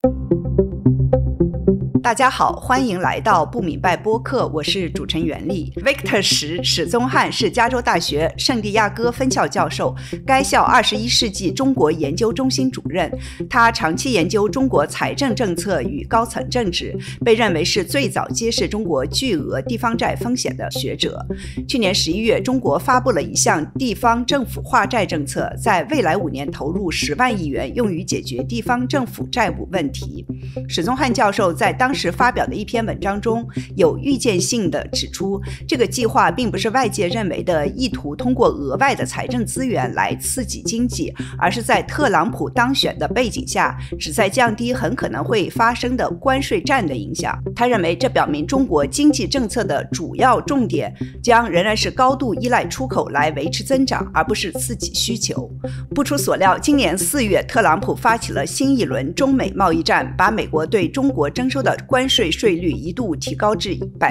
大家好，欢迎来到不明白播客，我是主持人袁丽。Victor 史宗翰是加州大学圣地亚哥分校教授，该校21世纪中国研究中心主任。他长期研究中国财政政策与高层政治，被认为是最早揭示中国巨额地方债风险的学者。去年11月，中国发布了一项地方政府化债政策，在未来5年投入10万亿元，用于解决地方政府债务问题。史宗翰教授在当时发表的一篇文章中有预见性地指出，这个计划并不是外界认为的意图通过额外的财政资源来刺激经济，而是在特朗普当选的背景下，旨在降低很可能会发生的关税战的影响。他认为这表明中国经济政策的主要重点将仍然是高度依赖出口来维持增长，而不是刺激需求。不出所料，今年4月，特朗普发起了新一轮中美贸易战，把美国对中国征收的关税税率一度提高至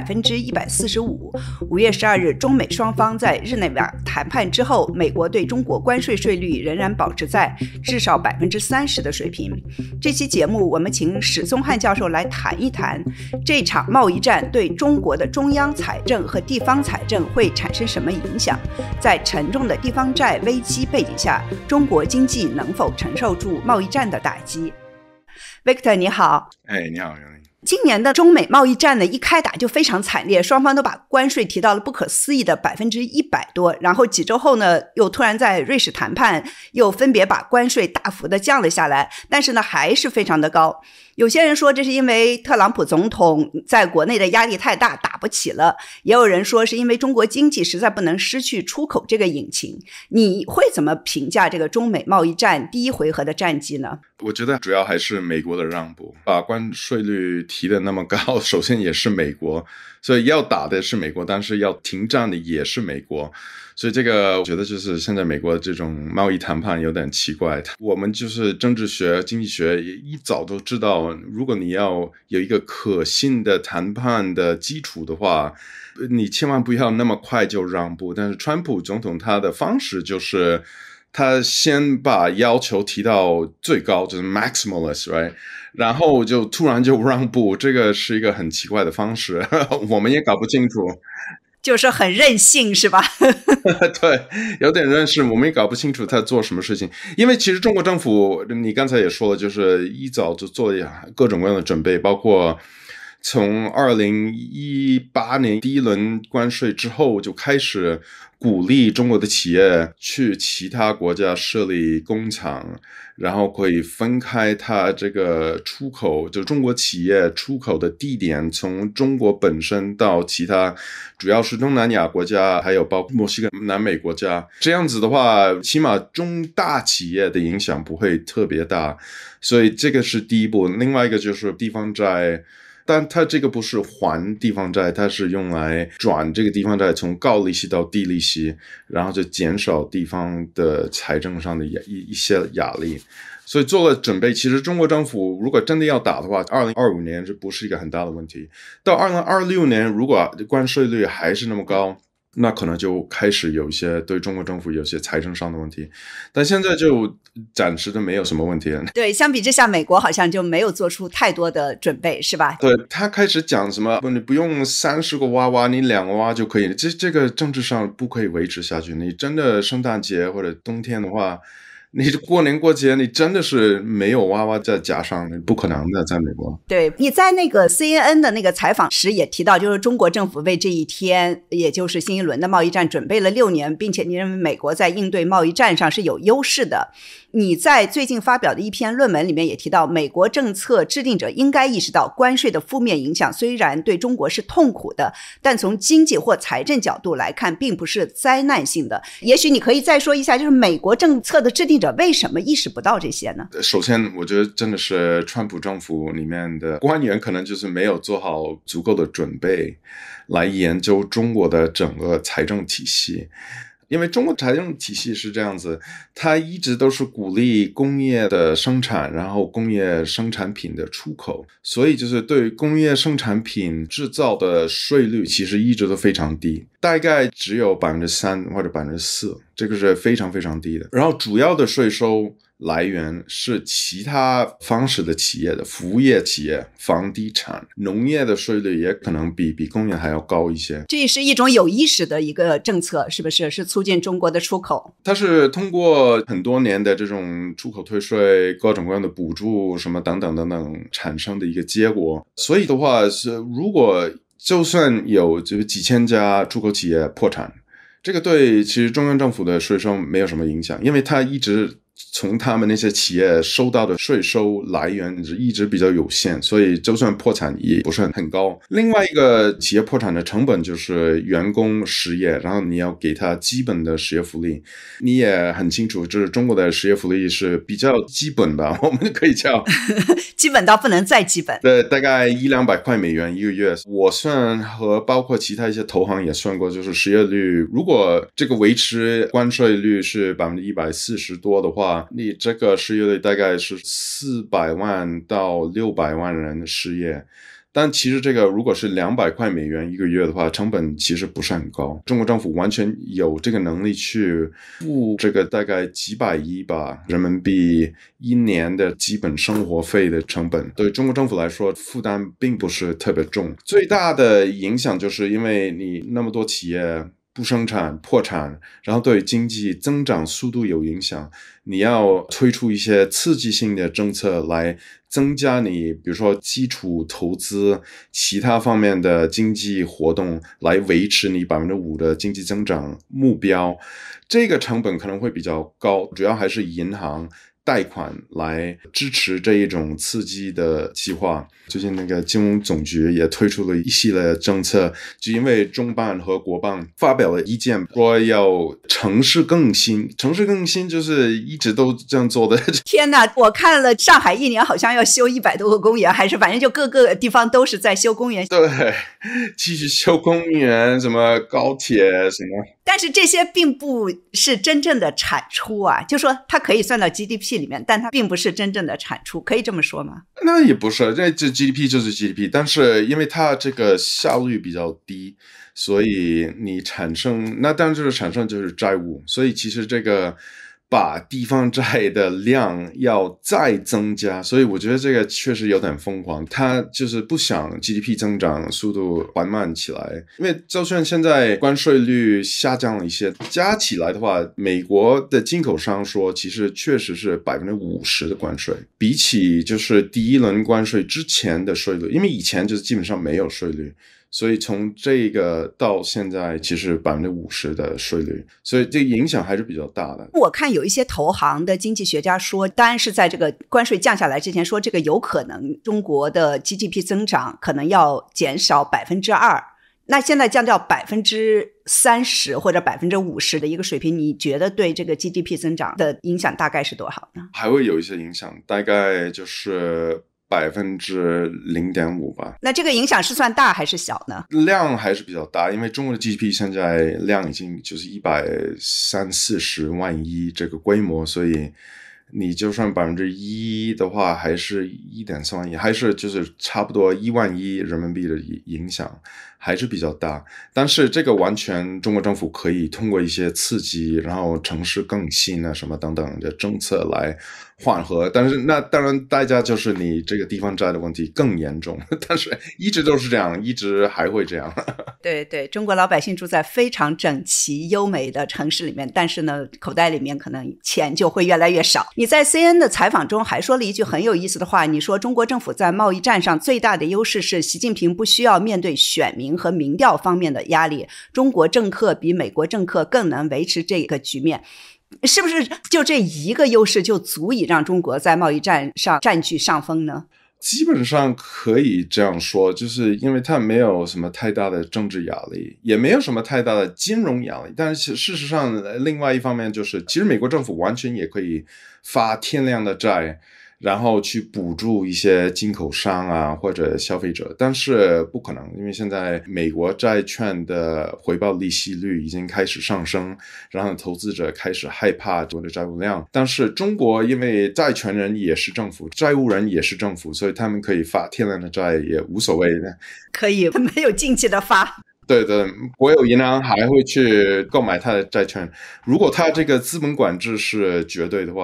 145%。5月12日，中美双方在日内瓦谈判之后，美国对中国关税税率仍然保持在至少 30% 的水平。这期节目我们请史宗翰教授来谈一谈这场贸易战对中国的中央财政和地方财政会产生什么影响，在沉重的地方债危机背景下，中国经济能否承受住贸易战的打击。Victor 你好。 你好。 今年的中美贸易战呢，一开打就非常惨烈，双方都把关税提到了不可思议的100%多，然后几周后呢，又突然在瑞士谈判，又分别把关税大幅的降了下来，但是呢，还是非常的高。有些人说这是因为特朗普总统在国内的压力太大，打不起了，也有人说是因为中国经济实在不能失去出口这个引擎。你会怎么评价这个中美贸易战第一回合的战绩呢？ 我觉得主要还是美国的让步，把关税率提得那么高，首先也是美国，所以要打的是美国，但是要停战的也是美国。所以这个我觉得就是现在美国这种贸易谈判有点奇怪。我们就是政治学经济学一早都知道，如果你要有一个可信的谈判的基础的话，你千万不要那么快就让步。但是川普总统他的方式就是他先把要求提到最高，就是 maximalist right， 然后就突然就让步，这个是一个很奇怪的方式我们也搞不清楚， 就是很任性是吧对，有点任性，我们也搞不清楚他做什么事情。因为其实中国政府你刚才也说了，就是一早就做了各种各样的准备，包括从2018年第一轮关税之后就开始鼓励中国的企业去其他国家设立工厂，然后可以分开它这个出口，就中国企业出口的地点从中国本身到其他主要是东南亚国家，还有包括墨西哥、南美国家。这样子的话，起码中大企业的影响不会特别大，所以这个是第一步。另外一个就是地方债，但它这个不是还地方债，它是用来转这个地方债从高利息到低利息，然后就减少地方的财政上的一些压力。所以做了准备，其实中国政府如果真的要打的话，2025年这不是一个很大的问题。到2026年，如果关税率还是那么高，那可能就开始有一些对中国政府有些财政上的问题，但现在就暂时的没有什么问题了。 对，相比之下，美国好像就没有做出太多的准备，是吧？ 对，他开始讲什么，你不用30个娃娃，你2个娃娃就可以，这个政治上不可以维持下去。你真的圣诞节或者冬天的话，你过年过节你真的是没有娃娃再加上，不可能的，在美国。 对，你在那个 CNN 的那个采访时也提到，就是中国政府为这一天，也就是新一轮的贸易战准备了6年，并且你认为美国在应对贸易战上是有优势的。你在最近发表的一篇论文里面也提到，美国政策制定者应该意识到关税的负面影响虽然对中国是痛苦的，但从经济或财政角度来看并不是灾难性的。也许你可以再说一下，就是美国政策的制定者为什么意识不到这些呢？ 首先我觉得真的是川普政府里面的官员可能就是没有做好足够的准备来研究中国的整个财政体系。因为中国财政体系是这样子，它一直都是鼓励工业的生产，然后工业生产品的出口，所以就是对工业生产品制造的税率其实一直都非常低，大概只有 3% 或者 4%， 这个是非常非常低的。然后主要的税收来源是其他方式的企业的服务业企业、房地产、农业的税率也可能比工业还要高一些。 这也是一种有意识的一个政策，是不是？是促进中国的出口。 它是通过很多年的这种出口退税、各种各样的补助什么等等等等产生的一个结果。所以的话是，如果就算有几千家出口企业破产，这个对其实中央政府的税收没有什么影响，因为它一直从他们那些企业收到的税收来源一直比较有限，所以就算破产也不是很高。另外一个企业破产的成本就是员工失业，然后你要给他基本的失业福利。你也很清楚，就是中国的失业福利是比较基本吧，我们可以叫基本到不能再基本。 对，大概100-200块美元一个月。我算和包括其他一些投行也算过，就是失业率如果这个维持关税率是140%多的话，你这个失业率大概是400万到600万人失业。但其实这个如果是200块美元一个月的话，成本其实不是很高。中国政府完全有这个能力去付这个大概几百亿吧人民币一年的基本生活费的成本，对中国政府来说负担并不是特别重。最大的影响就是因为你那么多企业不生产破产，然后对经济增长速度有影响，你要推出一些刺激性的政策来增加你比如说基础投资其他方面的经济活动，来维持你 5% 的经济增长目标。这个成本可能会比较高，主要还是银行贷款来支持这一种刺激的计划。最近那个金融总局也推出了一系列政策，就因为中办和国办发表了意见，说要城市更新。城市更新就是一直都这样做的。 天哪，我看了上海一年好像要修100多个公园，还是反正就各个地方都是在修公园。 对，继续修公园，什么高铁什么。 但是这些并不是真正的产出啊，就说它可以算到 GDP 里面，但它并不是真正的产出，可以这么说吗？ 那也不是，这 GDP 就是 GDP， 但是因为它这个效率比较低，所以你产生，那当然就是产生就是债务，所以其实这个把地方债的量要再增加，所以我觉得这个确实有点疯狂，他就是不想 GDP 增长速度缓慢起来。因为就算现在关税率下降了一些，加起来的话，美国的进口商说其实确实是 50% 的关税，比起就是第一轮关税之前的税率，因为以前就是基本上没有税率，所以从这个到现在其实 50% 的税率，所以这个影响还是比较大的。 我看有一些投行的经济学家说，当然是在这个关税降下来之前，说这个有可能中国的 GDP 增长可能要减少 2%， 那现在降掉 30% 或者 50% 的一个水平，你觉得对这个 GDP 增长的影响大概是多少呢？ 还会有一些影响，大概就是0.5%吧。 那这个影响是算大还是小呢？ 量还是比较大，因为中国的 GDP 现在量已经就是130-140万亿这个规模，所以你就算1%的话，还是1.3万亿，还是就是差不多1万亿人民币的影响，还是比较大。但是这个完全中国政府可以通过一些刺激，然后城市更新啊什么等等的政策来缓和，但是那当然代价就是你这个地方债的问题更严重，但是一直都是这样，一直还会这样。 对对，中国老百姓住在非常整齐优美的城市里面，但是呢口袋里面可能钱就会越来越少。你在 CNN 的采访中还说了一句很有意思的话，你说中国政府在贸易战上最大的优势是习近平不需要面对选民和民调方面的压力，中国政客比美国政客更能维持这个局面。是不是就这一个优势就足以让中国在贸易战上占据上风呢？ 基本上可以这样说，就是因为它没有什么太大的政治压力，也没有什么太大的金融压力。但是事实上另外一方面就是其实美国政府完全也可以发天量的债，然后去补助一些进口商啊或者消费者，但是不可能，因为现在美国债券的回报利息率已经开始上升，然后投资者开始害怕中国的债务量。但是中国因为债权人也是政府，债务人也是政府，所以他们可以发天量的债也无所谓的， 可以没有禁忌的发。 对对，国有银行还会去购买它的债券。如果它这个资本管制是绝对的话，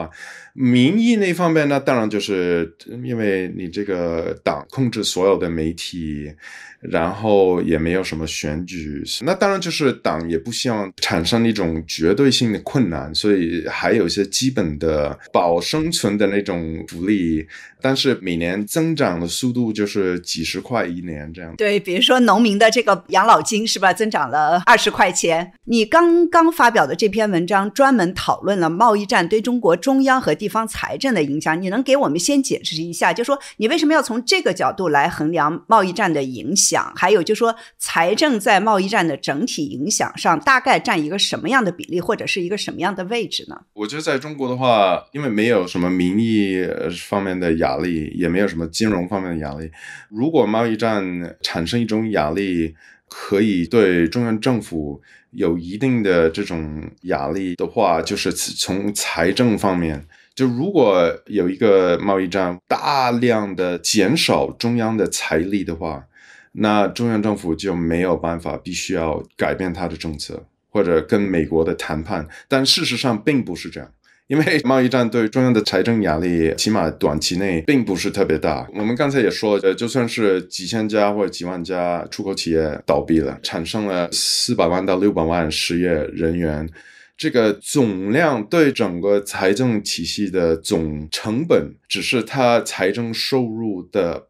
民意那方面呢，当然就是因为你这个党控制所有的媒体，然后也没有什么选举，那当然就是党也不希望产生一种绝对性的困难，所以还有一些基本的保生存的那种福利，但是每年增长的速度就是几十块一年这样。 对，比如说农民的这个养老金是吧，增长了20块钱。你刚刚发表的这篇文章专门讨论了贸易战对中国中央和地方财政的影响，你能给我们先解释一下，就说你为什么要从这个角度来衡量贸易战的影响，还有就说财政在贸易战的整体影响上大概占一个什么样的比例，或者是一个什么样的位置呢？ 我觉得在中国的话，因为没有什么民意方面的压力，也没有什么金融方面的压力，如果贸易战产生一种压力，可以对中央政府有一定的这种压力的话，就是从财政方面，就如果有一个贸易战大量的减少中央的财力的话，那中央政府就没有办法，必须要改变它的政策或者跟美国的谈判，但事实上并不是这样。因为贸易战对中央的财政压力起码短期内并不是特别大。我们刚才也说了，就算是几千家或者几万家出口企业倒闭了，产生了400万到600万失业人员，这个总量对整个财政体系的总成本只是它财政收入的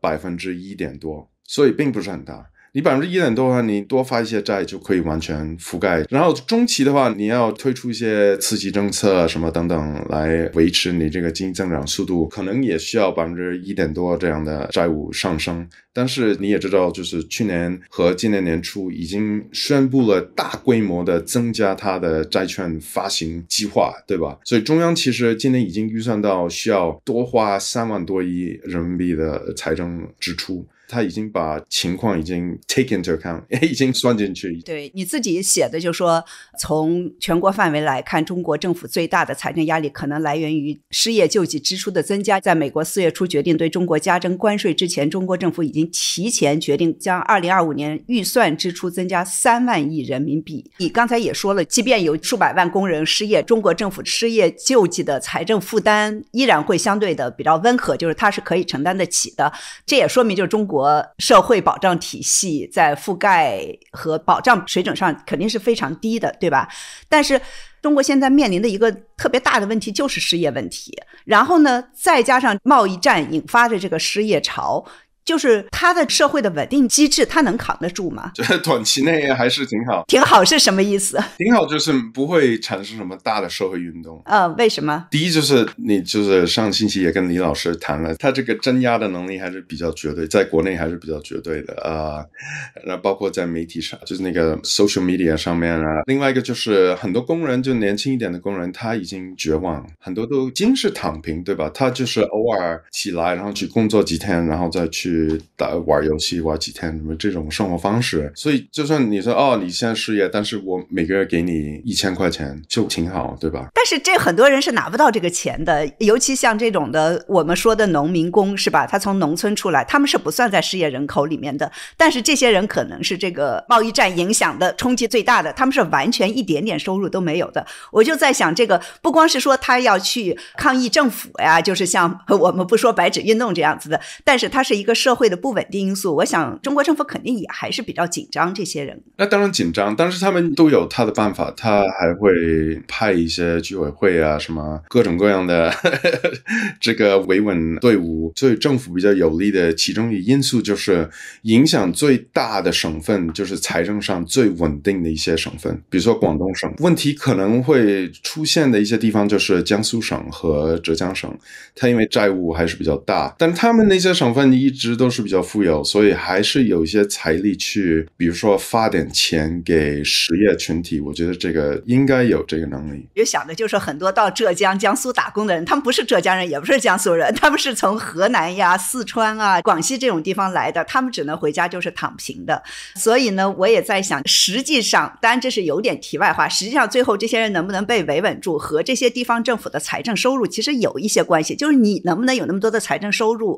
1%多，所以并不是很大。你1%多的话，你多发一些债就可以完全覆盖。然后中期的话，你要推出一些刺激政策什么等等来维持你这个经济增长速度，可能也需要1%多这样的债务上升。但是你也知道，就是去年和今年年初已经宣布了大规模的增加它的债券发行计划，对吧？所以中央其实今年已经预算到需要多花3万多亿人民币的财政支出。他已经把情况已经 take into account， 已经算进去。 对，你自己写的就说，从全国范围来看，中国政府最大的财政压力可能来源于失业救济支出的增加。在美国4月初决定对中国加征关税之前，中国政府已经提前决定将2025年预算支出增加3万亿人民币。你刚才也说了，即便有数百万工人失业，中国政府失业救济的财政负担依然会相对的比较温和，就是它是可以承担得起的。这也说明就是中国社会保障体系在覆盖和保障水准上肯定是非常低的，对吧？但是中国现在面临的一个特别大的问题就是失业问题，然后呢，再加上贸易战引发的这个失业潮，就是它的社会的稳定机制，它能扛得住吗？ 这短期内还是挺好。 挺好是什么意思？ 挺好就是不会产生什么大的社会运动。 为什么？ 第一就是你就是上星期也跟李老师谈了，他这个镇压的能力还是比较绝对，在国内还是比较绝对的然后包括在媒体上，就是那个 social media 上面啊。另外一个就是很多工人，就年轻一点的工人，他已经绝望，很多都已经是躺平，对吧？他就是偶尔起来，然后去工作几天，然后再去玩游戏玩几天，什么这种生活方式。所以就算你说你现在失业，但是我每个月给你1000块钱就挺好，对吧？ 但是这很多人是拿不到这个钱的，尤其像这种的我们说的农民工是吧，他从农村出来，他们是不算在失业人口里面的，但是这些人可能是这个贸易战影响的冲击最大的，他们是完全一点点收入都没有的。我就在想，这个不光是说他要去抗议政府呀，就是像我们不说白纸运动这样子的，但是它是一个社会的不稳定因素。我想中国政府肯定也还是比较紧张这些人。 那当然紧张，但是他们都有他的办法，他还会派一些居委会啊什么各种各样的这个维稳队伍。所以政府比较有利的其中一个因素就是影响最大的省份，就是财政上最稳定的一些省份，比如说广东省。问题可能会出现的一些地方就是江苏省和浙江省，它因为债务还是比较大，但他们那些省份一直都是比较富有，所以还是有一些财力去比如说发点钱给失业群体。我觉得这个应该有这个能力。 就想的就是很多到浙江江苏打工的人，他们不是浙江人也不是江苏人，他们是从河南呀四川啊广西这种地方来的，他们只能回家就是躺平的。所以呢，我也在想，实际上当然这是有点题外话，实际上最后这些人能不能被维稳住和这些地方政府的财政收入其实有一些关系，就是你能不能有那么多的财政收入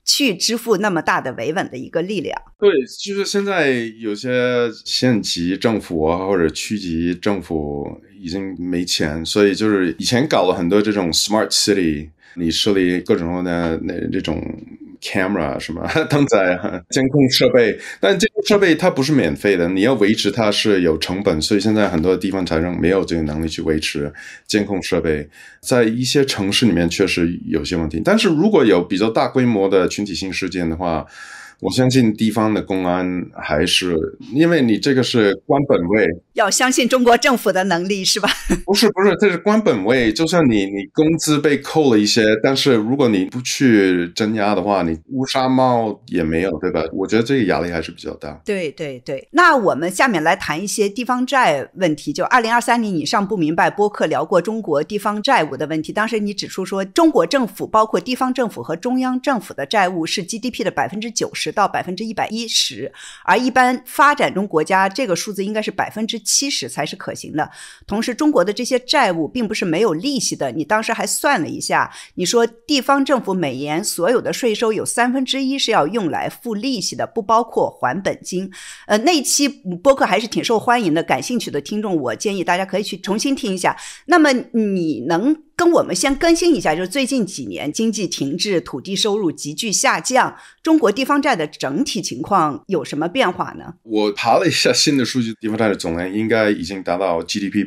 去支付那么大的维稳的一个力量。 对，就是现在有些县级政府或者区级政府已经没钱，所以就是以前搞了很多这种 smart city， 你设立各种的这种 camera 什么灯仔监控设备，但这个设备它不是免费的，你要维持它是有成本，所以现在很多地方财政没有这个能力去维持监控设备，在一些城市里面确实有些问题，但是如果有比较大规模的群体性事件的话，我相信地方的公安还是，因为你这个是官本位， 要相信中国政府的能力是吧？ 不是，这是官本位。就算你工资被扣了一些，但是如果你不去镇压的话，你乌纱帽也没有，对吧？我觉得这个压力还是比较大。 对对对，那我们下面来谈一些地方债问题。就2023年你上不明白播客聊过中国地方债务的问题，当时你指出说，中国政府包括地方政府和中央政府的债务是 GDP 的90%到110%，而一般发展中国家这个数字应该是70%才是可行的。同时中国的这些债务并不是没有利息的，你当时还算了一下，你说地方政府每年所有的税收有1/3是要用来付利息的，不包括还本金。那一期播客还是挺受欢迎的，感兴趣的听众我建议大家可以去重新听一下。那么你能跟我们先更新一下，就是最近几年经济停滞，土地收入急剧下降，中国地方债的整体情况有什么变化呢？ 我爬了一下新的数据，地方债的总量应该已经达到 GDP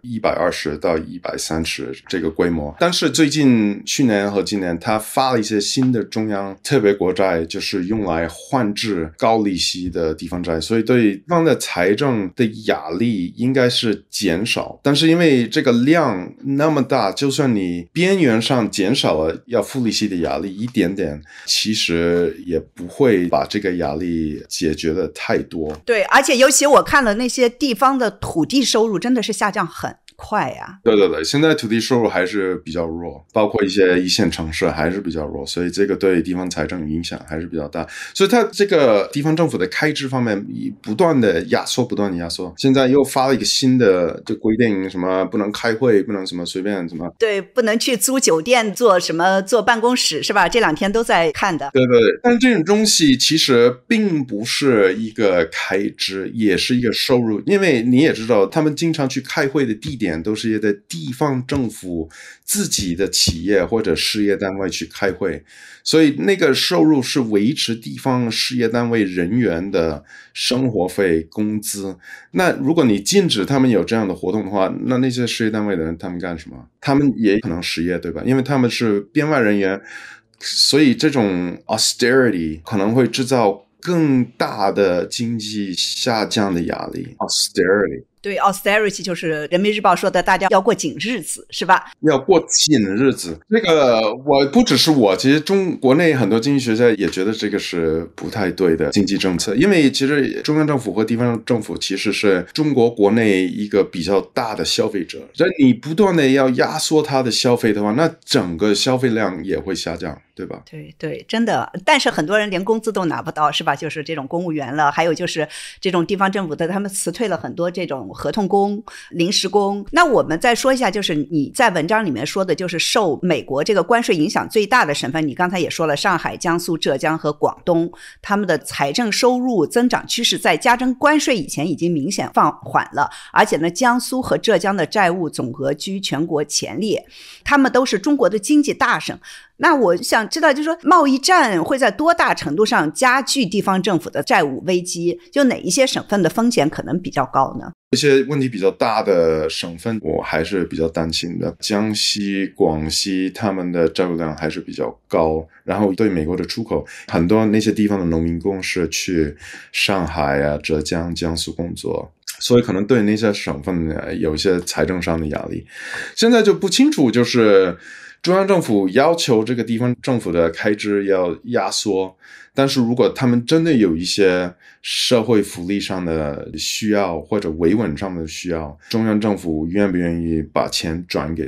120%到130%这个规模，但是最近去年和今年他发了一些新的中央特别国债，就是用来换置高利息的地方债，所以对地方的财政的压力应该是减少，但是因为这个量那么大，就算你边缘上减少了要付利息的压力一点点，其实也不会把这个压力解决的太多。 对，而且尤其我看了那些地方的土地收入真的是下降很快呀。 对对对，现在土地收入还是比较弱，包括一些一线城市还是比较弱，所以这个对地方财政影响还是比较大。所以它这个地方政府的开支方面不断的压缩，现在又发了一个新的就规定，什么不能开会，不能什么随便什么， 对，不能去租酒店做办公室是吧？这2天都在看的。 对对，但这种东西其实并不是一个开支，也是一个收入，因为你也知道他们经常去开会的地点都是在地方政府自己的企业或者事业单位去开会，所以那个收入是维持地方事业单位人员的生活费工资。那如果你禁止他们有这样的活动的话，那些事业单位的人他们干什么？他们也可能失业，对吧？因为他们是编外人员，所以这种 austerity 可能会制造更大的经济下降的压力。 austerity， 对 austerity 就是人民日报说的大家要过紧日子是吧？ 要过紧日子，这个我不只是我，其实国内很多经济学家也觉得这个是不太对的经济政策，因为其实中央政府和地方政府其实是中国国内一个比较大的消费者，所以你不断的要压缩它的消费的话，那整个消费量也会下降，对吧？ 对对，真的。但是很多人连工资都拿不到是吧？就是这种公务员了，还有就是这种地方政府的，他们辞退了很多这种合同工、临时工。那我们再说一下，就是你在文章里面说的，就是受美国这个关税影响最大的省份，你刚才也说了，上海、江苏、浙江和广东，他们的财政收入增长趋势在加征关税以前已经明显放缓了，而且呢，江苏和浙江的债务总额居全国前列，他们都是中国的经济大省。那我想知道，就是说贸易战会在多大程度上加剧地方政府的债务危机？就哪一些省份的风险可能比较高呢？ 一些问题比较大的省份我还是比较担心的，江西、广西他们的债务量还是比较高，然后对美国的出口，很多那些地方的农民工是去上海啊、浙江、江苏工作，所以可能对那些省份有一些财政上的压力。现在就不清楚，就是中央政府要求这个地方政府的开支要压缩，但是如果他们真的有一些社会福利上的需要或者维稳上的需要，中央政府愿不愿意把钱转给他？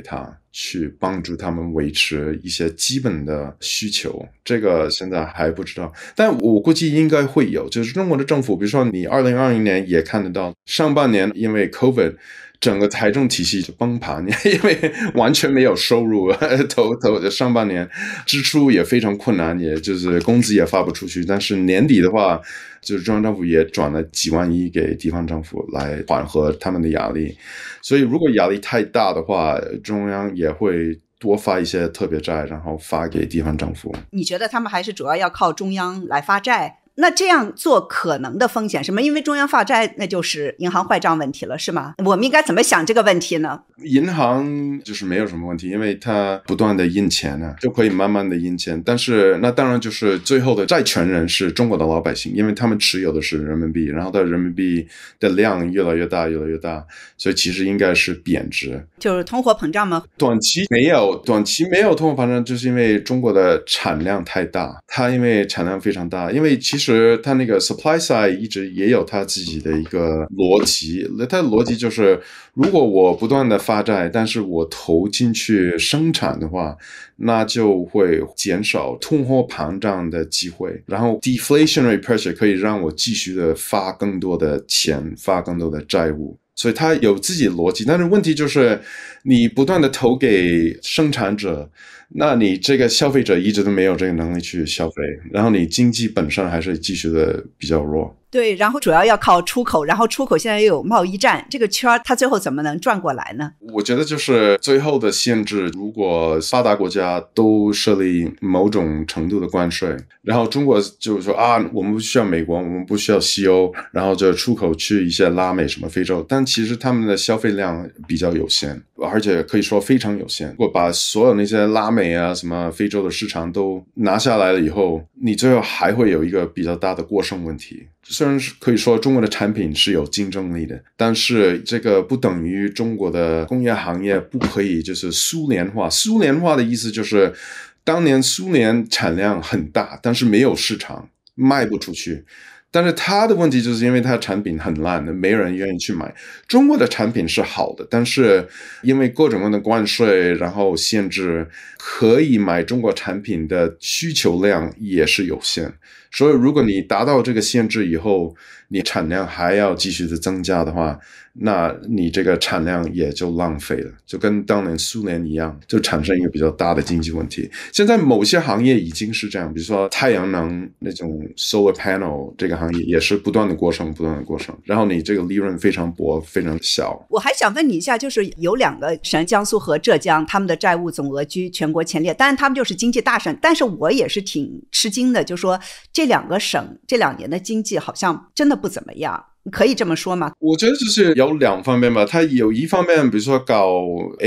去帮助他们维持一些基本的需求，这个现在还不知道，但我估计应该会有，就是中国的政府，比如说你2020年也看得到，上半年因为 COVID整个财政体系就崩盘，因为完全没有收入，上半年支出也非常困难，也就是工资也发不出去，但是年底的话，就是中央政府也转了几万亿给地方政府来缓和他们的压力，所以如果压力太大的话，中央也会多发一些特别债，然后发给地方政府。 你觉得他们还是主要要靠中央来发债？那这样做可能的风险是什么？因为中央发债那就是银行坏账问题了，是吗？我们应该怎么想这个问题呢？ 银行就是没有什么问题，因为它不断的印钱呢，就可以慢慢的印钱，但是那当然就是最后的债权人是中国的老百姓，因为他们持有的是人民币，然后的人民币的量越来越大，所以其实应该是贬值， 就是通货膨胀吗？ 短期没有通货膨胀，就是因为中国的产量太大，它因为产量非常大，因为其实它那个 supply side 一直也有它自己的一个逻辑，它的逻辑就是如果我不断的发债，但是我投进去生产的话，那就会减少通货膨胀的机会，然后 deflationary pressure 可以让我继续的发更多的钱，发更多的债务，所以它有自己的逻辑，但是问题就是你不断的投给生产者，那你这个消费者一直都没有这个能力去消费，然后你经济本身还是继续的比较弱。 对，然后主要要靠出口，然后出口现在又有贸易战，这个圈它最后怎么能转过来呢？ 我觉得就是最后的限制，如果发达国家都设立某种程度的关税，然后中国就是说啊，我们不需要美国，我们不需要西欧，然后就出口去一些拉美什么非洲，但其实他们的消费量比较有限，而且可以说非常有限。如果把所有那些拉美啊什么非洲的市场都拿下来了以后，你最后还会有一个比较大的过剩问题。虽然可以说中国的产品是有竞争力的，但是这个不等于中国的工业行业不可以就是苏联化。苏联化的意思就是当年苏联产量很大，但是没有市场，卖不出去，但是它的问题就是因为它的产品很烂的，没人愿意去买。中国的产品是好的，但是因为各种各样的关税然后限制，可以买中国产品的需求量也是有限，所以如果你达到这个限制以后，你产量还要继续的增加的话，那你这个产量也就浪费了，就跟当年苏联一样，就产生一个比较大的经济问题。现在某些行业已经是这样，比如说太阳能那种 solar panel 这个行业也是不断的过剩，然后你这个利润非常薄，非常小。 我还想问你一下，就是有2个省，江苏和浙江，他们的债务总额居全国前列，当然他们就是经济大省，但是我也是挺吃惊的，就说这2个省这2年的经济好像真的不怎么样，可以这么说吗？ 我觉得就是有2方面吧，它有一方面比如说搞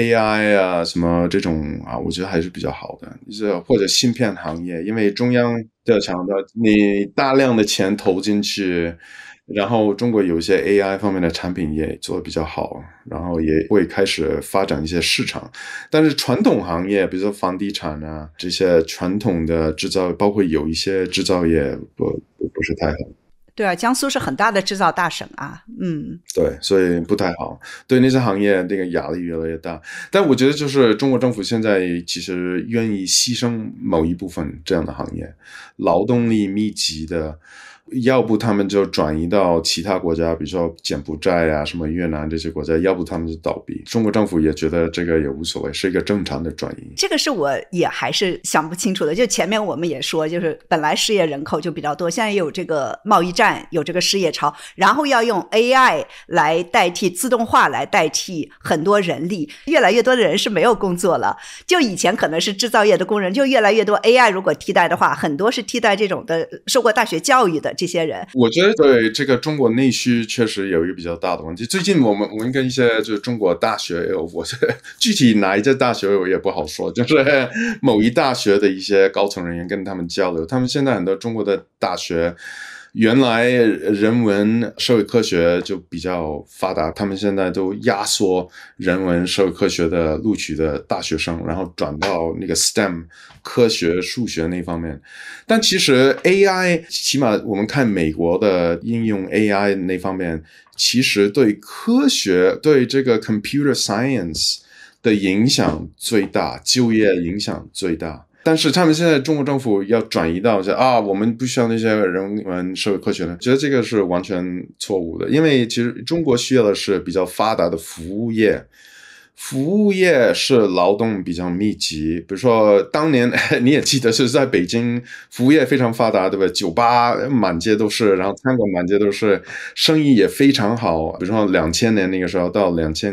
AI 啊什么这种啊，我觉得还是比较好的，就是或者芯片行业，因为中央的强调你大量的钱投进去，然后中国有一些 AI 方面的产品也做得比较好，然后也会开始发展一些市场，但是传统行业比如说房地产啊这些传统的制造，包括有一些制造业不是太好。 对啊，江苏是很大的制造大省啊， 对，所以不太好，对那些行业那个压力越来越大。但我觉得就是中国政府现在其实愿意牺牲某一部分这样的行业，劳动力密集的，要不他们就转移到其他国家，比如说柬埔寨啊什么越南这些国家，要不他们就倒闭。中国政府也觉得这个也无所谓，是一个正常的转移。 这个是我也还是想不清楚的，就前面我们也说，就是本来失业人口就比较多，现在有这个贸易战，有这个失业潮，然后要用 AI 来代替自动化来代替很多人力，越来越多的人是没有工作了，就以前可能是制造业的工人，就越来越多 AI 如果替代的话，很多是替代这种的受过大学教育的这些人。 我觉得对这个中国内需确实有一个比较大的问题。最近我们跟一些就是中国大学，我具体哪一家大学我也不好说，就是某一大学的一些高层人员跟他们交流，他们现在很多中国的大学原来人文社会科学就比较发达，他们现在都压缩人文社会科学的录取的大学生，然后转到那个 STEM 科学数学那方面。但其实 AI 起码我们看美国的应用 AI 那方面，其实对科学对这个 computer science 的影响最大，就业影响最大。但是他们现在中国政府要转移到我们不需要那些人文社会科学的，觉得这个是完全错误的。因为其实中国需要的是比较发达的服务业，服务业是劳动比较密集，比如说当年你也记得是在北京服务业非常发达，对吧？酒吧满街都是，然后餐馆满街都是，生意也非常好。比如说2000年那个时候到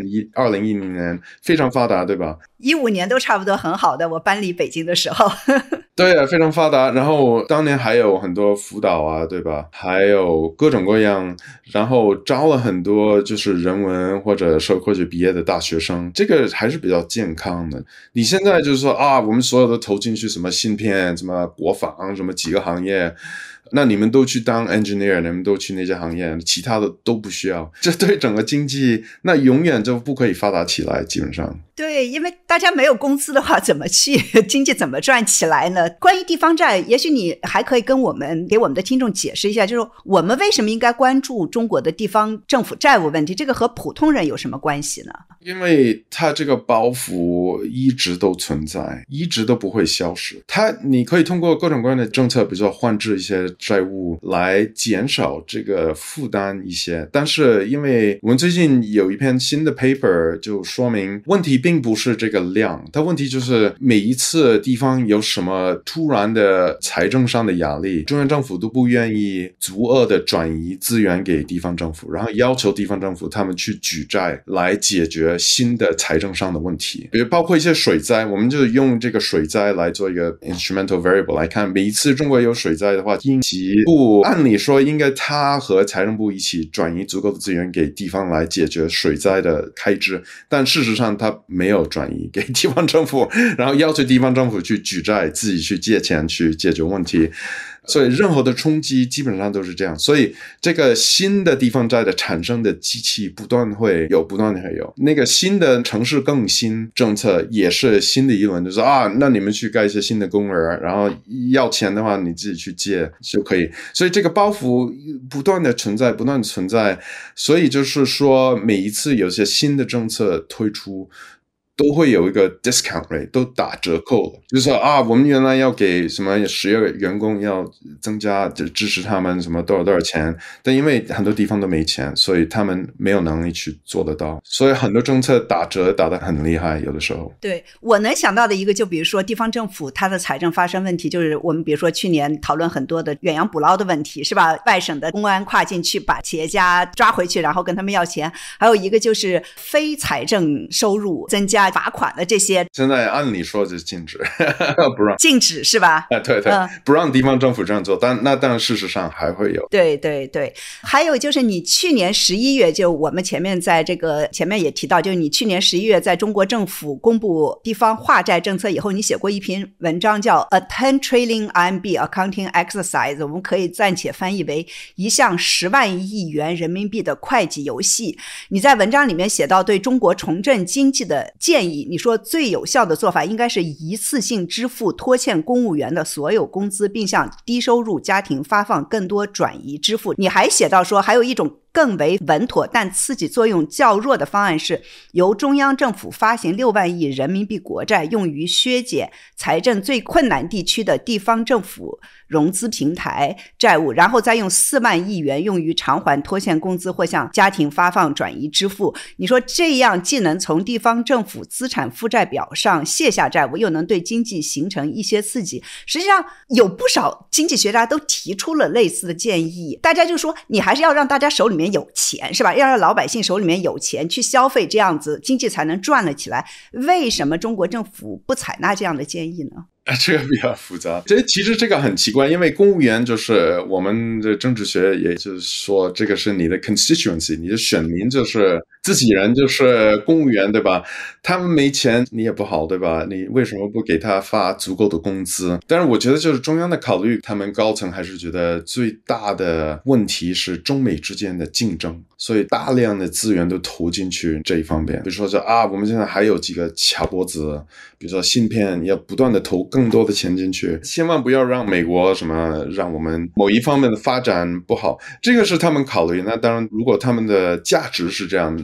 2010年非常发达，对吧 ？15年都差不多很好的，我搬离北京的时候。 对啊，非常发达。然后当年还有很多辅导啊，对吧？还有各种各样，然后招了很多就是人文或者社会科学毕业的大学生，这个还是比较健康的。你现在就是说我们所有都投进去什么芯片、什么国防、什么几个行业，那你们都去当 engineer， 你们都去那些行业，其他的都不需要，这对整个经济那永远就不可以发达起来，基本上。 对，因为大家没有工资的话，怎么去经济怎么赚起来呢？关于地方债，也许你还可以给我们的听众解释一下，就是我们为什么应该关注中国的地方政府债务问题，这个和普通人有什么关系呢？ 因为它这个包袱一直都存在，一直都不会消失。你可以通过各种各样的政策，比如说换置一些债务来减少这个负担一些。但是因为我们最近有一篇新的 paper 就说明问题并不是这个量，它问题就是每一次地方有什么突然的财政上的压力，中央政府都不愿意足额的转移资源给地方政府，然后要求地方政府他们去举债来解决新的财政上的问题。比如包括一些水灾，我们就用这个水灾来做一个 instrumental variable 来看，每一次中国有水灾的话，应急部按理说应该他和财政部一起转移足够的资源给地方来解决水灾的开支，但事实上他没有转移给地方政府，然后要求地方政府去举债，自己去借钱去解决问题。所以任何的冲击基本上都是这样，所以这个新的地方债的产生的机器不断的会有，那个新的城市更新政策也是新的一轮，就是那你们去盖一些新的公园，然后要钱的话你自己去借就可以。所以这个包袱不断的存在，所以就是说每一次有些新的政策推出都会有一个 discount rate， 都打折扣了，就是说我们原来要给什么10个员工要增加，就支持他们什么多少钱，但因为很多地方都没钱，所以他们没有能力去做得到，所以很多政策打折打得很厉害，有的时候。 对，我能想到的一个，就比如说地方政府它的财政发生问题，就是我们比如说去年讨论很多的远洋捕捞的问题，是吧？外省的公安跨境去把企业家抓回去，然后跟他们要钱。还有一个就是非财政收入增加罚款的这些， 现在按理说就是禁止不让， 禁止是吧？ 对，不让地方政府这样做，但事实上还会有。 对，还有就是你去年11月，就我们前面也提到，就是你去年11月在中国政府公布地方化债政策以后，你写过一篇文章叫 A 10 trillion RMB Accounting Exercise， 我们可以暂且翻译为一项10万亿元人民币的会计游戏。你在文章里面写到对中国重振经济的建议，你说最有效的做法应该是一次性支付拖欠公务员的所有工资，并向低收入家庭发放更多转移支付。你还写到说还有一种更为稳妥但刺激作用较弱的方案，是由中央政府发行6万亿人民币国债，用于削减财政最困难地区的地方政府融资平台债务，然后再用4万亿元用于偿还拖欠工资或向家庭发放转移支付。你说这样既能从地方政府资产负债表上卸下债务，又能对经济形成一些刺激。实际上有不少经济学家都提出了类似的建议，大家就说你还是要让大家手里面有钱，是吧？要让老百姓手里面有钱去消费，这样子经济才能转了起来。为什么中国政府不采纳这样的建议呢？ 这个比较复杂，其实这个很奇怪，因为公务员就是我们的政治学，也就是说这个是你的 constituency， 你的选民就是自己人，就是公务员，对吧？他们没钱你也不好，对吧？你为什么不给他发足够的工资？但是我觉得就是中央的考虑，他们高层还是觉得最大的问题是中美之间的竞争，所以大量的资源都投进去这一方面。比如说我们现在还有几个卡脖子，比如说芯片要不断的投更多的钱进去，千万不要让美国让我们某一方面的发展不好，这个是他们考虑。那当然如果他们的价值是这样，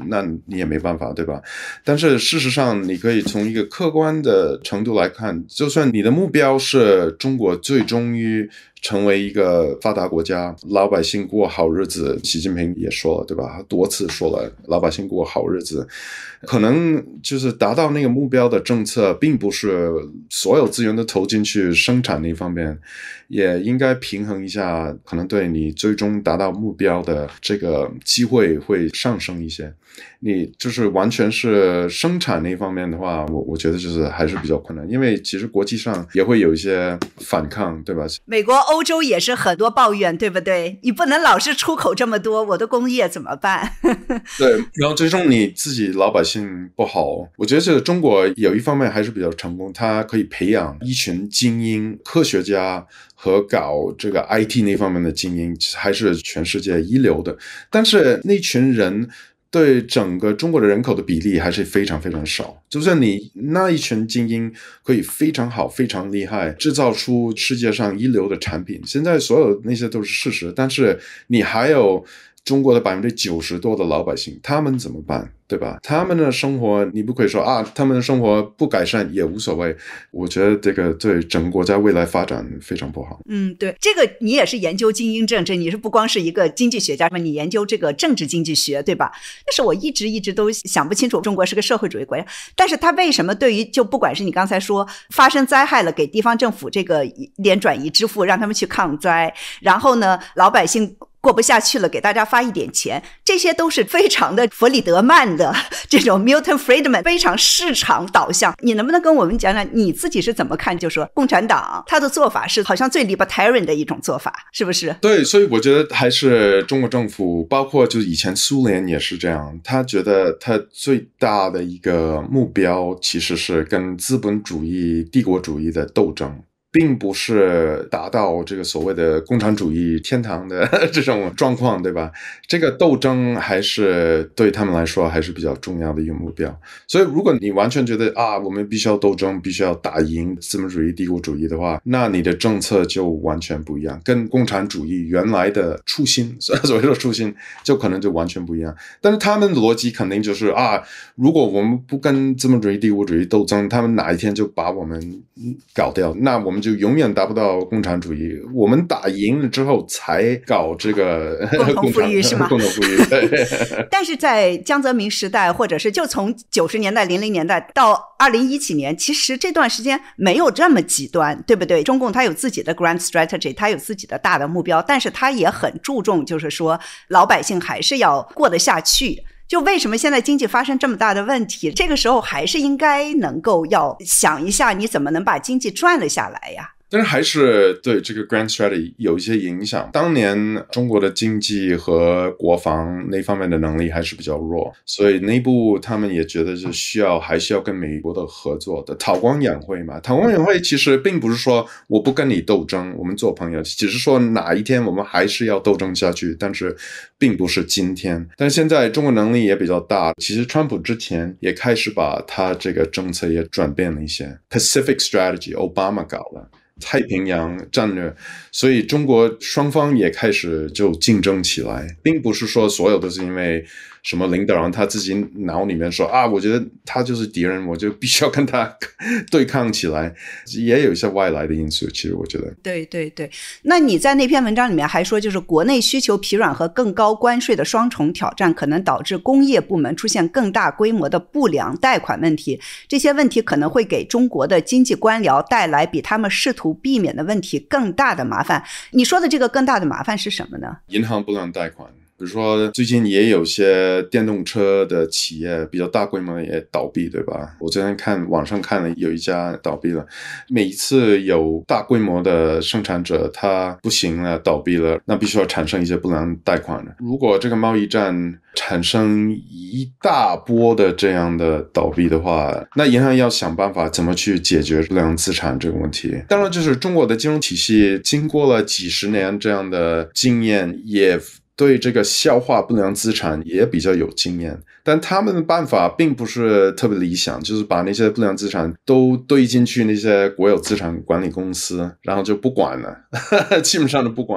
那你也没办法，对吧？但是事实上你可以从一个客观的程度来看，就算你的目标是中国最终于成为一个发达国家，老百姓过好日子，习近平也说了，对吧？多次说了，老百姓过好日子，可能就是达到那个目标的政策，并不是所有资源都投进去生产那方面，也应该平衡一下，可能对你最终达到目标的这个机会会上升一些。你就是完全是生产那方面的话，我觉得就是还是比较困难，因为其实国际上也会有一些反抗，对吧？ 美国、欧洲也是很多抱怨，对不对？你不能老是出口这么多，我的工业怎么办？ 对，然后最终你自己老百姓不好，我觉得这个中国有一方面还是比较成功，它可以培养一群精英科学家和搞这个 IT 那方面的精英，还是全世界一流的，但是那群人对整个中国的人口的比例还是非常非常少。就算你那一群精英可以非常好非常厉害，制造出世界上一流的产品，现在所有那些都是事实，但是你还有中国的90%多的老百姓，他们怎么办，对吧？他们的生活你不可以说他们的生活不改善也无所谓，我觉得这个对整个国家未来发展非常不好。 对，这个你也是研究精英政治，你是不光是一个经济学家，你研究这个政治经济学，对吧？但是我一直都想不清楚，中国是个社会主义国家，但是他为什么对于就不管是你刚才说发生灾害了，给地方政府这个联转移支付，让他们去抗灾，然后呢老百姓过不下去了，给大家发一点钱，这些都是非常的弗里德曼的这种 Milton Friedman 非常市场导向。你能不能跟我们讲讲你自己是怎么看，就说共产党他的做法是好像最 libertarian 的一种做法，是不是？ 对，所以我觉得还是中国政府，包括就是以前苏联也是这样，他觉得他最大的一个目标其实是跟资本主义帝国主义的斗争，并不是达到这个所谓的共产主义天堂的这种状况，对吧？这个斗争还是对他们来说还是比较重要的一个目标。所以如果你完全觉得我们必须要斗争，必须要打赢资本主义帝国主义的话，那你的政策就完全不一样，跟共产主义原来的初心，所谓的初心就可能就完全不一样。但是他们的逻辑肯定就是如果我们不跟资本主义帝国主义斗争，他们哪一天就把我们搞掉，那我们就永远达不到共产主义，我们打赢了之后才搞这个共同富裕是吗？ 共同富裕。 但是在江泽民时代，或者是就从90年代00年代到2010几年，其实这段时间没有这么极端，对不对？中共它有自己的 grand strategy， 它有自己的大的目标，但是它也很注重就是说老百姓还是要过得下去。就为什么现在经济发生这么大的问题，这个时候还是应该能够要想一下你怎么能把经济赚了下来呀。 但是还是对这个 grand strategy 有一些影响。当年中国的经济和国防那方面的能力还是比较弱，所以内部他们也觉得是还需要跟美国的合作的。韬光养晦嘛，韬光养晦其实并不是说我不跟你斗争，我们做朋友，只是说哪一天我们还是要斗争下去，但是并不是今天。但是现在中国能力也比较大，其实川普之前也开始把他这个政策也转变了一些。 Pacific Strategy 奥巴马搞了太平洋战略，所以中国双方也开始就竞争起来，并不是说所有都是因为什么领导人他自己脑里面说我觉得他就是敌人，我就必须要跟他对抗起来，也有一些外来的因素。其实我觉得对对对。那你在那篇文章里面还说，就是国内需求疲软和更高关税的双重挑战可能导致工业部门出现更大规模的不良贷款问题，这些问题可能会给中国的经济官僚带来比他们试图避免的问题更大的麻烦。你说的这个更大的麻烦是什么呢？ 银行不良贷款，比如说最近也有些电动车的企业比较大规模也倒闭，对吧？我昨天网上看了有一家倒闭了。每一次有大规模的生产者他不行了倒闭了，那必须要产生一些不良贷款的。如果这个贸易战产生一大波的这样的倒闭的话，那银行要想办法怎么去解决不良资产这个问题。当然就是中国的金融体系经过了几十年这样的经验，也对这个消化不良资产也比较有经验，但他们的办法并不是特别理想，就是把那些不良资产都堆进去那些国有资产管理公司，然后就不管了基本上都不管。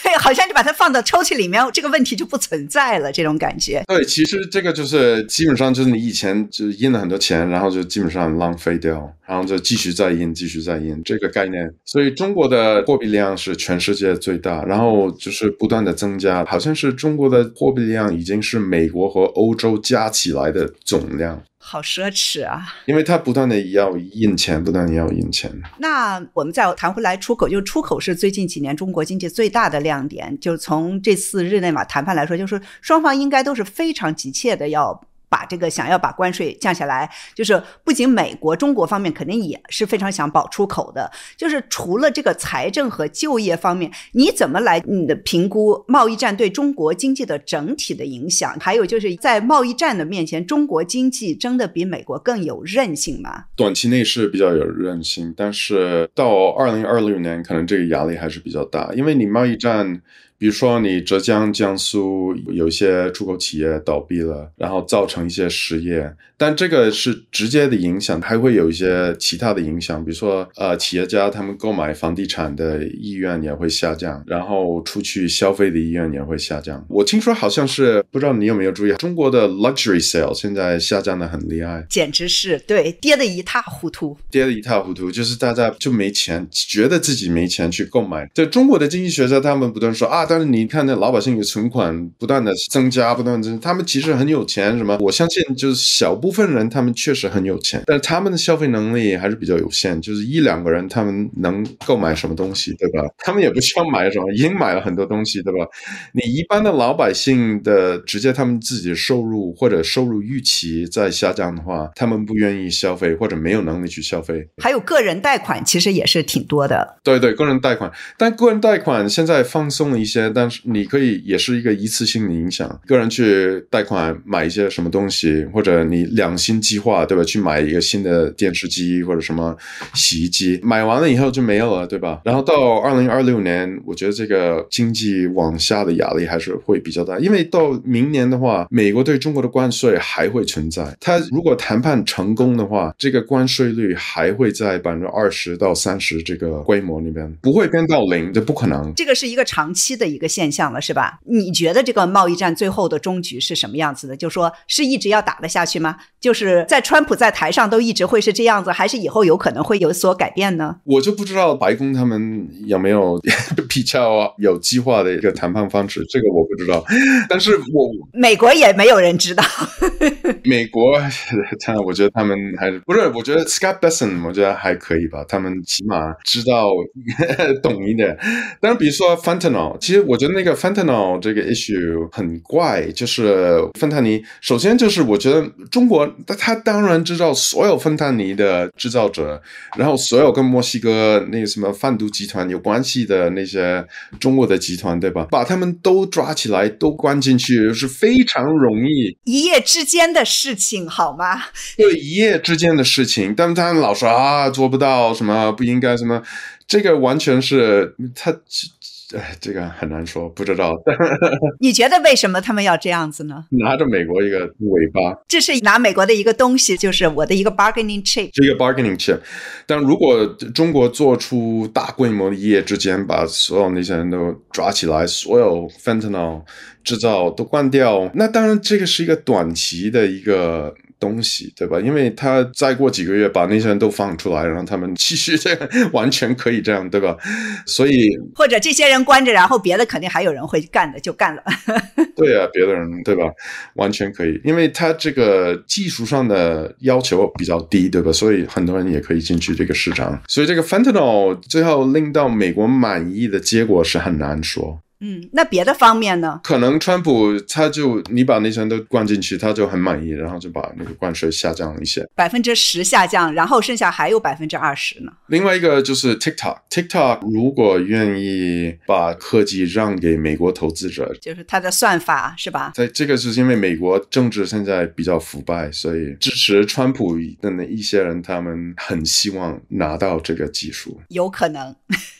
好像就把它放到抽屉里面，这个问题就不存在了，这种感觉。 对，其实这个就是基本上就是你以前就印了很多钱，然后就基本上浪费掉，然后就继续再印这个概念。所以中国的货币量是全世界最大，然后就是不断的增加，好像是中国的货币量已经是美国和欧洲加起来的总量。 好奢侈啊！ 因为它不断的要印钱，不断的要印钱。 那我们再谈回来出口，就是出口是最近几年中国经济最大的亮点。就从这次日内瓦谈判来说，就是双方应该都是非常急切的要把这个想要把关税降下来，就是不仅美国，中国方面肯定也是非常想保出口的。就是除了这个财政和就业方面，你怎么来评估贸易战对中国经济的整体的影响？还有就是在贸易战的面前，中国经济真的比美国更有韧性吗？ 短期内是比较有韧性，但是到2026年可能这个压力还是比较大，因为你贸易战比如说你浙江江苏有一些出口企业倒闭了，然后造成一些失业，但这个是直接的影响，还会有一些其他的影响，比如说企业家他们购买房地产的意愿也会下降，然后出去消费的意愿也会下降。我听说好像是，不知道你有没有注意，中国的 luxury sale 现在下降的很厉害， 简直是对，跌得一塌糊涂， 就是大家就没钱，觉得自己没钱去购买。对，中国的经济学家他们不断说啊，但是你看那老百姓有存款不断的增加，他们其实很有钱，什么我相信就是小部分人他们确实很有钱，但是他们的消费能力还是比较有限，就是一两个人他们能购买什么东西，对吧？他们也不需要买什么，已经买了很多东西，对吧？你一般的老百姓的直接他们自己的收入或者收入预期在下降的话，他们不愿意消费或者没有能力去消费。 还有个人贷款其实也是挺多的。 对，个人贷款，但个人贷款现在放松了一些，但是你可以也是一个一次性的影响，个人去贷款买一些什么东西，或者你两新计划，对吧？去买一个新的电视机或者什么洗衣机，买完了以后就没有了，对吧？然后到2026年，我觉得这个经济往下的压力还是会比较大，因为到明年的话，美国对中国的关税还会存在，它如果谈判成功的话，这个关税率还会在20%到30%这个规模里边，不会变到0，这不可能。 这个是一个长期的一个现象了，是吧？你觉得这个贸易战最后的终局是什么样子的？就说是一直要打得下去吗？就是在川普在台上都一直会是这样子，还是以后有可能会有所改变呢？ 我就不知道白宫他们有没有比较有计划的一个谈判方式，这个我不知道。但是美国也没有人知道。 美国，我觉得他们还是不是？我觉得 Scott Bessent 我觉得还可以吧，他们起码知道懂一点。但是比如说 fentanyl， 其实我觉得那个 fentanyl 这个 issue 很怪，就是芬太尼。首先就是我觉得中国他当然知道所有芬太尼的制造者，然后所有跟墨西哥那个什么贩毒集团有关系的那些中国的集团，对吧？把他们都抓起来，都关进去，是非常容易， 一夜之间的事情，好吗？ 对，一夜之间的事情，但他们老说啊做不到，什么不应该，什么这个完全是他。这个很难说，不知道。 你觉得为什么他们要这样子呢？ 拿着美国一个尾巴， 这是拿美国的一个东西，就是我的一个 bargaining chip， 这个 bargaining chip。但如果中国做出大规模的一夜之间把所有那些人都抓起来，所有 fentanyl 制造都关掉，那当然这个是一个短期的一个东西，对吧？因为他再过几个月把那些人都放出来，然后他们继续这样，完全可以这样，对吧？所以或者这些人关着，然后别的肯定还有人会干的，就干了。 对啊，别的人对吧？完全可以，因为他这个技术上的要求比较低，对吧？所以很多人也可以进去这个市场。所以这个 fentanyl 最后令到美国满意的结果是很难说。 那别的方面呢？ 可能川普你把那些人都关进去，他就很满意，然后就把那个关税下降一些 ，10%下降，然后剩下还有20%呢。 另外一个就是 TikTok 如果愿意把科技让给美国投资者， 就是它的算法是吧？ 在这个是因为美国政治现在比较腐败，所以支持川普的那一些人，他们很希望拿到这个技术， 有可能。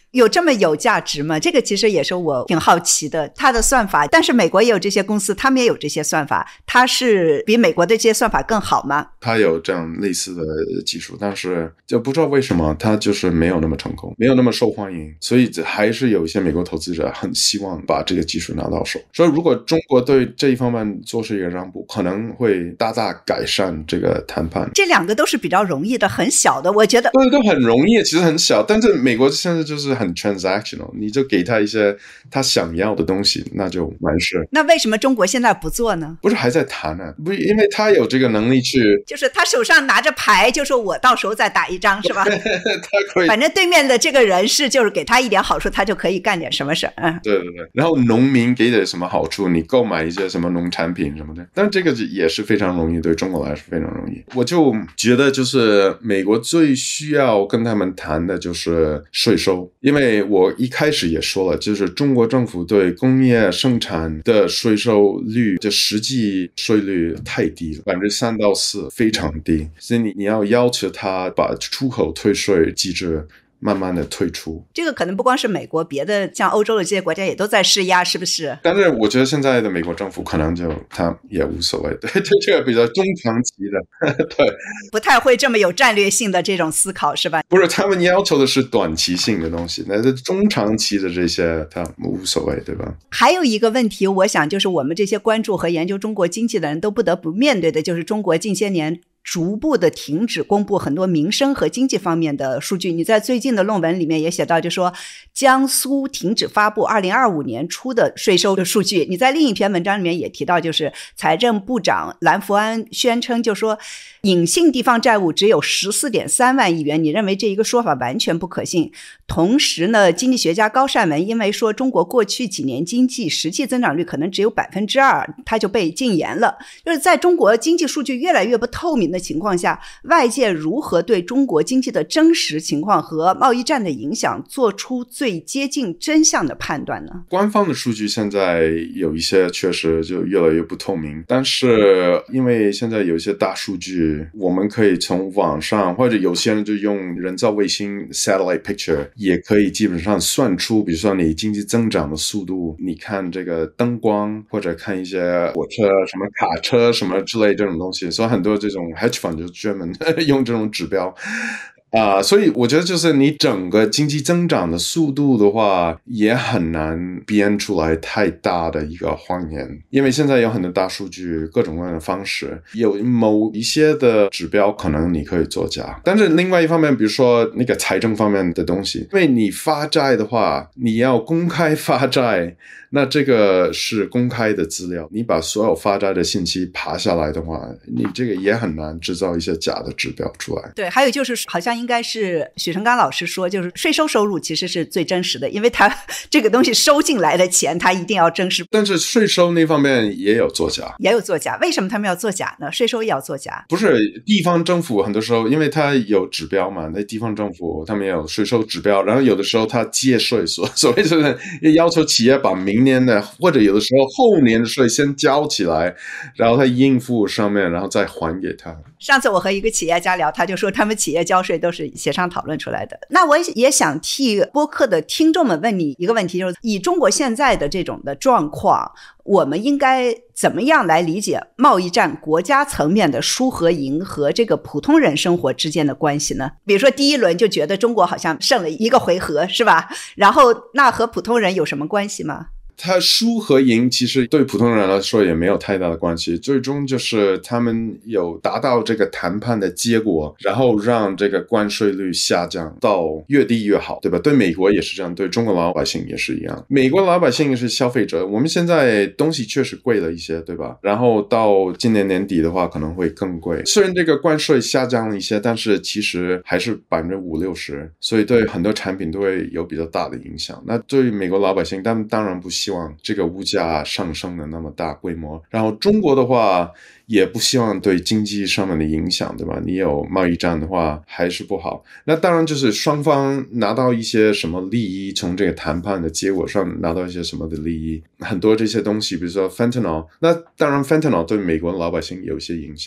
有这么有价值吗？这个其实也是我挺好奇的，它的算法，但是美国也有这些公司，他们也有这些算法，它是比美国的这些算法更好吗？ 它有这样类似的技术，但是就不知道为什么它就是没有那么成功，没有那么受欢迎，所以还是有一些美国投资者很希望把这个技术拿到手。所以如果中国对这一方面做出一个让步，可能会大大改善这个谈判。 这两个都是比较容易的，很小的，我觉得对，都很容易，其实很小，但是美国现在就是很 transactional， 你就给他一些他想要的东西，那就完事。 那为什么中国现在不做呢？ 不是还在谈呢？不，因为他有这个能力去， 就是他手上拿着牌，就说我到时候再打一张，是吧？ 他可以， 反正对面的这个人是就是给他一点好处，他就可以干点什么事儿。 对对对。然后农民给点什么好处，你购买一些什么农产品什么的，但这个也是非常容易，对中国来说非常容易。我就觉得就是美国最需要跟他们谈的就是税收，因为我一开始也说了，就是中国政府对工业生产的税收率，就实际税率太低了，3%到4%，非常低，所以你要要求他把出口退税机制慢慢的退出。 这个可能不光是美国，别的像欧洲的这些国家也都在施压，是不是？ 但是我觉得现在的美国政府可能就他也无所谓，对，这个比较中长期的，对， 不太会这么有战略性的这种思考，是吧？ 不是，他们要求的是短期性的东西，那是中长期的这些他无所谓，对吧？ 还有一个问题，我想就是我们这些关注和研究中国经济的人都不得不面对的，就是中国近些年逐步的停止公布很多民生和经济方面的数据。你在最近的论文里面也写到，就说江苏停止发布2025年初的税收的数据。你在另一篇文章里面也提到，就是财政部长蓝福安宣称，就说隐性地方债务只有14.3万亿元，你认为这一个说法完全不可信。同时呢，经济学家高善文因为说中国过去几年经济实际增长率可能只有 2%， 他就被禁言了。就是在中国经济数据越来越不透明的情况下，外界如何对中国经济的真实情况和贸易战的影响做出最接近真相的判断呢？ 官方的数据现在有一些确实就越来越不透明，但是因为现在有一些大数据，我们可以从网上，或者有些人就用人造卫星 satellite picture， 也可以基本上算出，比如说你经济增长的速度，你看这个灯光，或者看一些火车什么卡车什么之类这种东西，所以很多这种 hedge fund 就专门用这种指标。所以我觉得就是你整个经济增长的速度的话，也很难编出来太大的一个谎言，因为现在有很多大数据，各种各样的方式，有某一些的指标可能你可以作假，但是另外一方面，比如说那个财政方面的东西，因为你发债的话，你要公开发债，那这个是公开的资料，你把所有发债的信息爬下来的话，你这个也很难制造一些假的指标出来。 对，还有就是好像应该是许成刚老师说，就是税收收入其实是最真实的，因为他这个东西收进来的钱他一定要真实。 但是税收那方面也有作假， 也有作假。为什么他们要作假呢？税收也要作假？ 不是，地方政府很多时候因为它有指标嘛，那地方政府他们也有税收指标，然后有的时候他借税，所谓就是要求企业把明年的或者有的时候后年的税先交起来，然后他应付上面，然后再还给他。 上次我和一个企业家聊，他就说他们企业交税都是协商讨论出来的。那我也想替播客的听众们问你一个问题，就是以中国现在的这种的状况，我们应该怎么样来理解贸易战国家层面的输和赢和这个普通人生活之间的关系呢？比如说第一轮就觉得中国好像胜了一个回合，是吧？然后那和普通人有什么关系吗？ 他输和赢其实对普通人来说也没有太大的关系，最终就是他们有达到这个谈判的结果，然后让这个关税率下降到越低越好，对吧？对美国也是这样，对中国老百姓也是一样。美国老百姓是消费者，我们现在东西确实贵了一些，对吧？然后到今年年底的话可能会更贵，虽然这个关税下降了一些，但是其实还是50-60%，所以对很多产品都会有比较大的影响。那对美国老百姓，他们当然不希望这个物价上升的那么大规模，然后中国的话也不希望对经济上面的影响，对吧？你有贸易战的话还是不好。那当然就是双方拿到一些什么利益，从这个谈判的结果上拿到一些什么的利益，很多这些东西，比如说 fentanyl， 那当然 fentanyl 对美国老百姓有一些影响，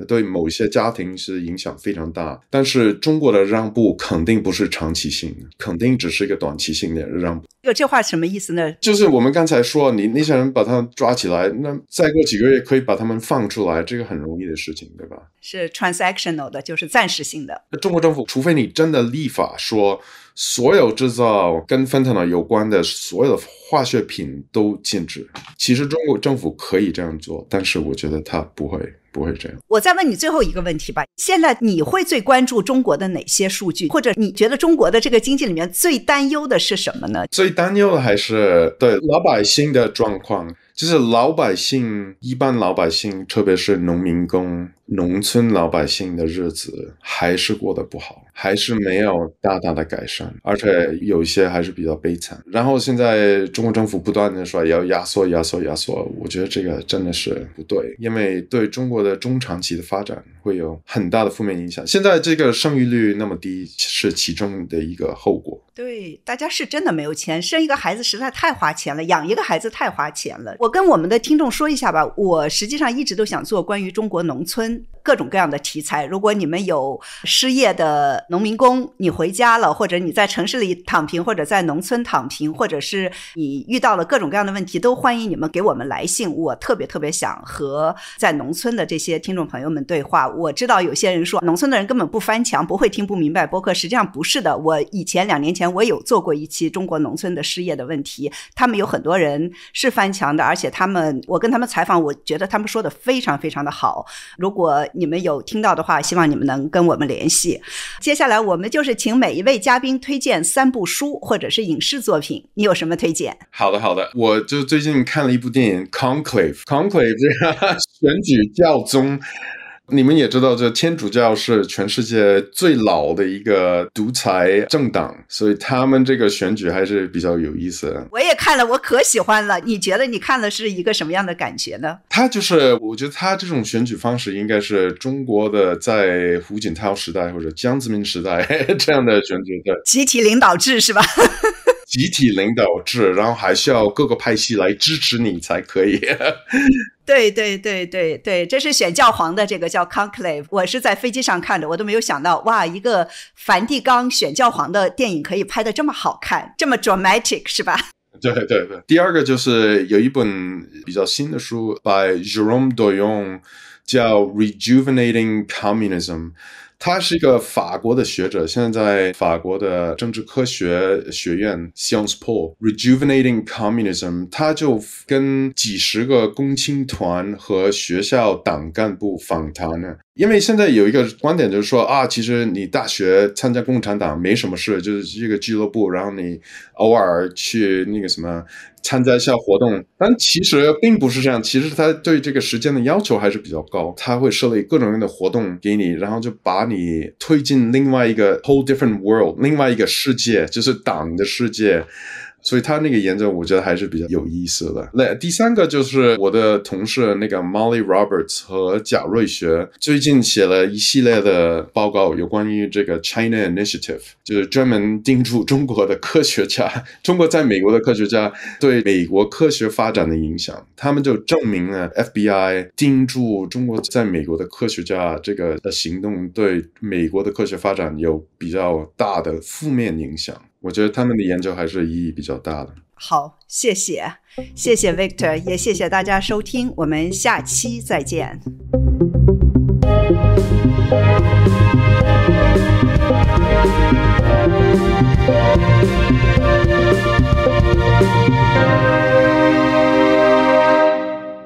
对某些家庭是影响非常大。但是中国的让步肯定不是长期性的，肯定只是一个短期性的让步。 这话什么意思呢？ 就是我们刚才说，你那些人把他抓起来，那再过几个月可以把他们放出来，这个很容易的事情，对吧？ 是 transactional 的，就是暂时性的。 中国政府除非你真的立法说所有制造跟芬特诺有关的所有的化学品都禁止，其实中国政府可以这样做，但是我觉得他不会这样。 我再问你最后一个问题吧，现在你会最关注中国的哪些数据，或者你觉得中国的这个经济里面最担忧的是什么呢？ 最担忧的还是对老百姓的状况，就是老百姓，一般老百姓，特别是农民工、农村老百姓的日子还是过得不好，还是没有大大的改善，而且有一些还是比较悲惨。然后现在中国政府不断的说要压缩，我觉得这个真的是不对，因为对中国的中长期的发展会有很大的负面影响。现在这个生育率那么低是其中的一个后果。 对，大家是真的没有钱，生一个孩子实在太花钱了，养一个孩子太花钱了。我跟我们的听众说一下吧，我实际上一直都想做关于中国农村各种各样的题材。如果你们有失业的农民工，你回家了，或者你在城市里躺平，或者在农村躺平，或者是你遇到了各种各样的问题，都欢迎你们给我们来信。我特别想和在农村的这些听众朋友们对话。我知道有些人说农村的人根本不翻墙，不会听不明白播客，实际上不是的。我以前2年前我有做过一期中国农村的失业的问题，他们有很多人是翻墙的，而且我跟他们采访，我觉得他们说的非常的好。如果你们有听到的话，希望你们能跟我们联系。接下来我们就是请每一位嘉宾推荐3部书或者是影视作品，你有什么推荐？ 好的，我就最近看了一部电影 Conclave 这个选举教宗。你们也知道，这天主教是全世界最老的一个独裁政党，所以他们这个选举还是比较有意思的。 我也看了，我可喜欢了。你觉得你看了是一个什么样的感觉呢？ 我觉得他这种选举方式应该是中国的在胡锦涛时代或者江泽民时代这样的选举的集体领导制是吧？ 集体领导制，然后还需要各个派系来支持你才可以。 对，这是选教皇的，这个叫 Conclave。 我是在飞机上看的，我都没有想到，哇，一个梵蒂冈选教皇的电影可以拍得这么好看，这么 dramatic 是吧？ 对。第二个就是有一本比较新的书 by Jérôme Doyon 叫 Rejuvenating Communism。他是一个法国的学者，现在在法国的政治科学学院 Sciences Po Rejuvenating Communism。 他就跟几十个共青团和学校党干部访谈呢。因为现在有一个观点就是说其实你大学参加共产党没什么事，就是一个俱乐部，然后你偶尔去那个什么参加一下活动，但其实并不是这样。其实他对这个时间的要求还是比较高，他会设立各种各样的活动给你，然后就把你推进另外一个 whole different world， 另外一个世界，就是党的世界。所以他那个研究我觉得还是比较有意思的。那第三个就是我的同事那个 Molly Roberts 和贾瑞学最近写了一系列的报告，有关于这个 China Initiative， 就是专门盯住中国的科学家，中国在美国的科学家对美国科学发展的影响。他们就证明了 FBI 盯住中国在美国的科学家这个行动对美国的科学发展有比较大的负面影响。我觉得他们的研究还是意义比较大的。 好，谢谢 Victor， 也谢谢大家收听，我们下期再见。